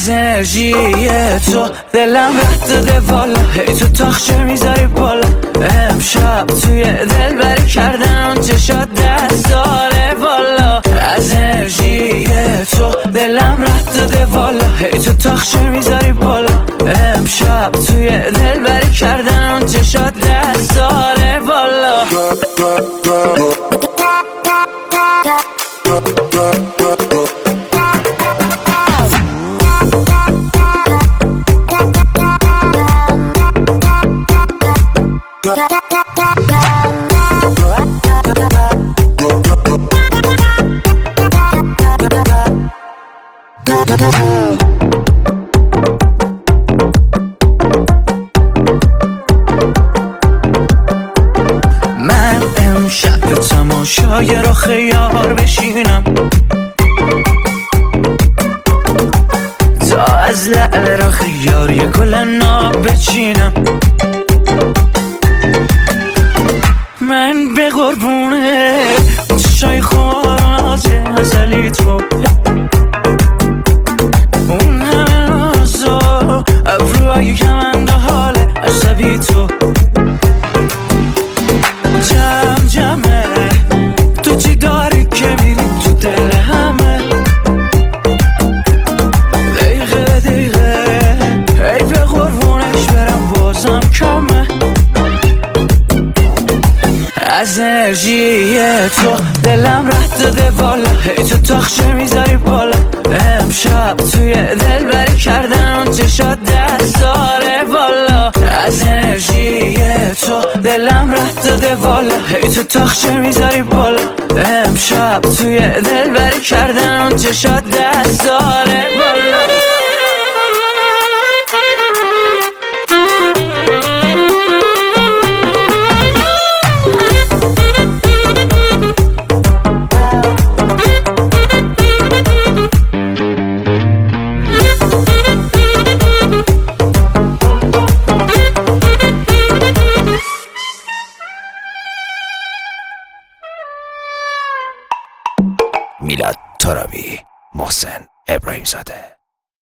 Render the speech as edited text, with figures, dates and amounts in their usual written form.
از انرژی تو دلم رد داده والا، هی تو تاخچه میذاری بالا. امشب توی دل بری کردن اون چشات 10 ساله والا. از انرژی تو دلم رد داده والا، هی تو تاخچه میذاری بالا. امشب توی دل بری کردن اون چشات 10 ساله والا. من امشب به تماشای رخ یار بشینم، تا از لعل رخ یار یه گل ناب بچینم. من به قربونه چشای خوراز ازلی تو، اون همه نازو ابروهای کمنده حال عصبی تو. جمع جمعه تو چی داری که میری تو دل همه؟ دقیقه دقیقه ای به قربونش برم بازم کمه. از انرژی تو دلم رد داده والا، هی تو تاخچه میذاری بالا. امشب توی دل بری کردن اون چشات 10 ساله والا. از انرژی تو دلم رد داده والا، هی تو تاخچه میذاری بالا. امشب توی دل بری کردن اون چشات 10 ساله والا. میلاد طارمی، محسن ابراهیم زاده.